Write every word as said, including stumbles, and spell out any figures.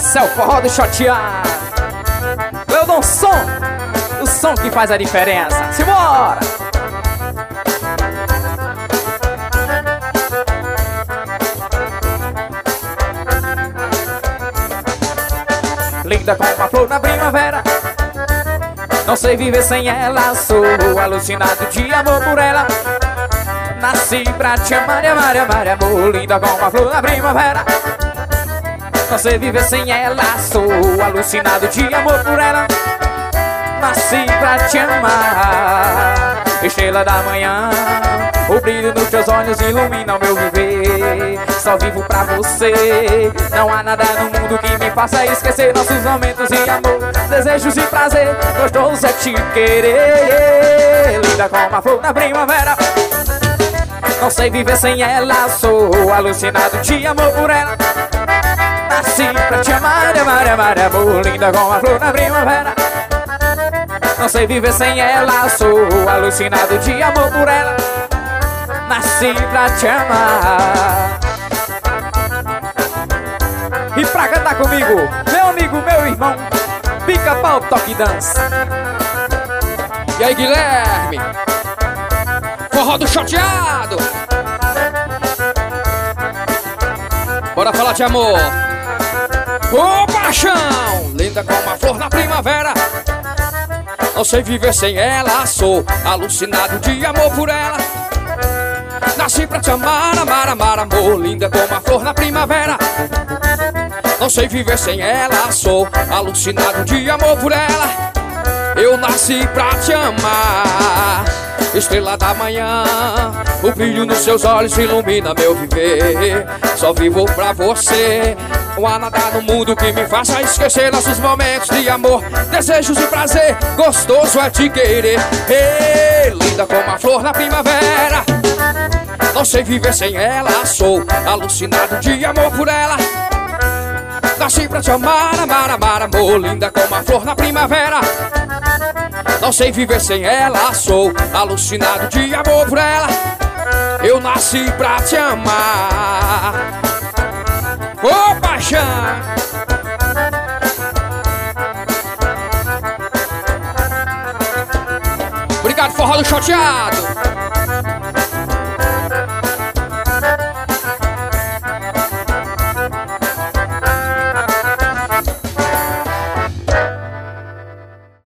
Esse é o forró do chateado. Eu dou um som, o som que faz a diferença. Simbora! Linda como uma flor na primavera, não sei viver sem ela. Sou alucinado de amor por ela. Nasci pra te amar, amar, amar, amor. Linda como uma flor na primavera, não sei viver sem ela. Sou alucinado de amor por ela. Nasci pra te amar. Estrela da manhã, o brilho nos teus olhos ilumina o meu viver. Só vivo pra você. Não há nada no mundo que me faça esquecer nossos momentos de amor, desejos e prazer. Gostoso é te querer. Linda como uma flor na primavera, não sei viver sem ela. Sou alucinado de amor por ela. Nasci pra te amar, amar, amar, amor. Linda como uma flor na primavera, não sei viver sem ela. Sou alucinado de amor por ela. Nasci pra te amar. E pra cantar comigo, meu amigo, meu irmão, Pica-Pau Toque Dança. E aí, Guilherme, forró do chateado. Bora falar de amor. Ô paixão, linda como uma flor na primavera, não sei viver sem ela. Sou alucinado de amor por ela. Nasci pra te amar, amar, amar, amor. Linda como a flor na primavera, não sei viver sem ela. Sou alucinado de amor por ela. Eu nasci pra te amar. Estrela da manhã, o brilho nos seus olhos ilumina meu viver. Só vivo pra você. Não há nada no mundo que me faça esquecer nossos momentos de amor, desejos e prazer. Gostoso é te querer. Ei, linda como a flor na primavera, não sei viver sem ela. Sou alucinado de amor por ela. Nasci pra te amar, amar, amar, amor. Linda como a flor na primavera, não sei viver sem ela. Sou alucinado de amor por ela. Eu nasci pra te amar. Ô paixão! Obrigado, forró do chateado.